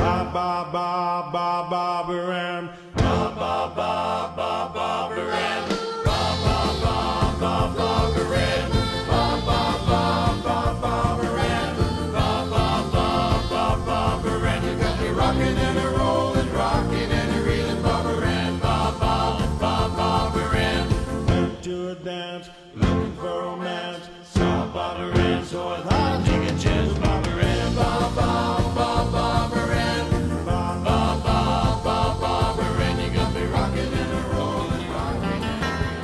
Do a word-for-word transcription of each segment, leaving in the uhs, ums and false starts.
Ba ba ba ba Bobby Ram. Ba ba ba ba Bobby Ram. Ba ba ba ba Bobby Ram. Ba ba ba ba Bobby Ram. Ba ba ba ba Bobby Ram. You got me rocking and a rolling, rocking and a reeling, Bobby Ram. Ba ba ba Bobby Ram. Went to a dance, looking for romance. Saw Bobby Ram, so I thought I'd take a chance. Bobby Ram. Ba ba ba Bobby Ram. Ba ba ba ba Bobby Ram. You got me rocking and a rolling, rocking and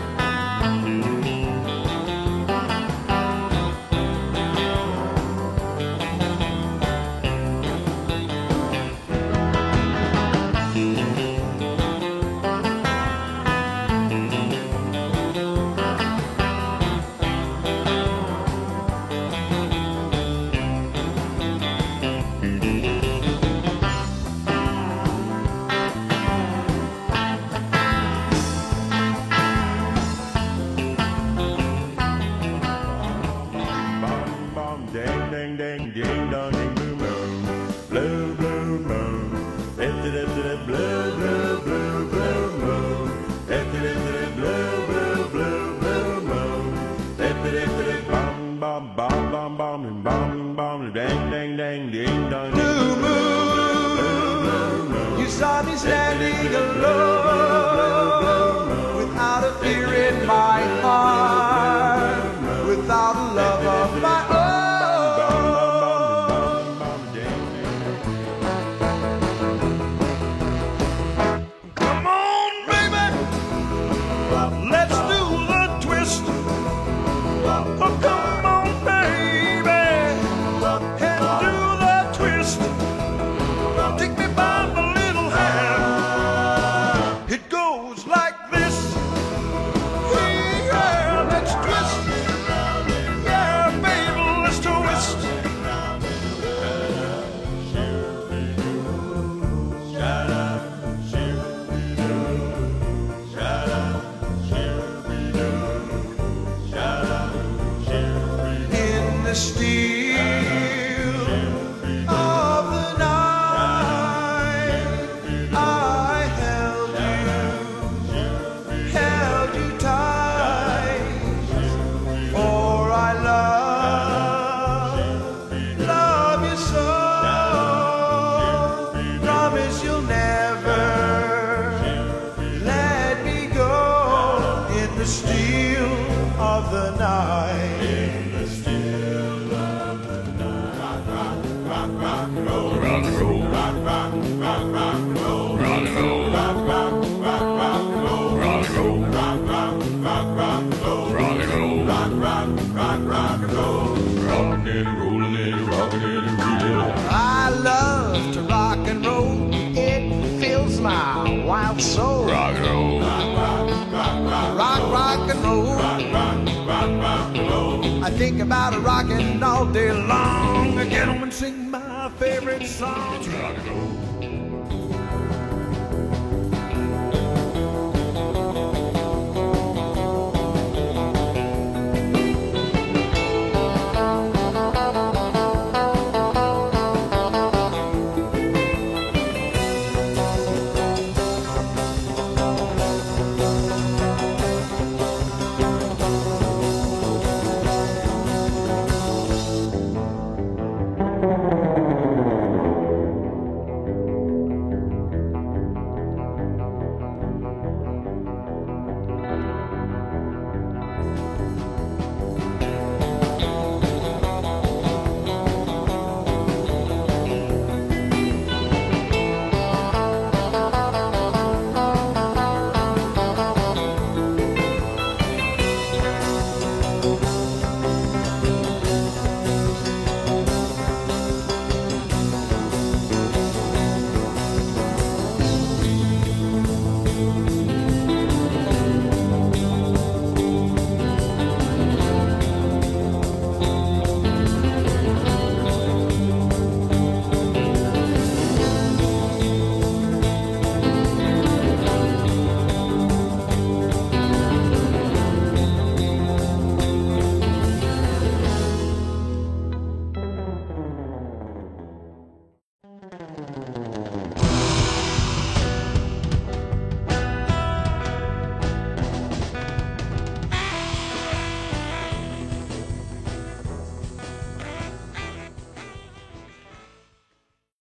ding ding ding ding dong ding blue moon, blue blue moon, lifted up to the blue blue blue blue moon, lifted up to the blue blue blue blue moon, lifted up to the bum bum bum bum bum and bum bum ding ding ding ding dong Blue moon, you saw me standing alone, without a fear in my heart, without a love of my own. Come on, baby, let's do the twist. Oh, come on, baby, and do the twist. Take me by the little hand. It goes like this. Yeah, let's twist. Yeah, baby, let's twist. In the still of the night, I held you, held you tight, for I love, love you so. Promise you'll never let me go. In the still of the night. I love to rock and roll. It fills my wild soul. Rock and roll. Rock, rock and roll. I think about it rocking all day long. I get home and sing my favorite songs. Rock and roll.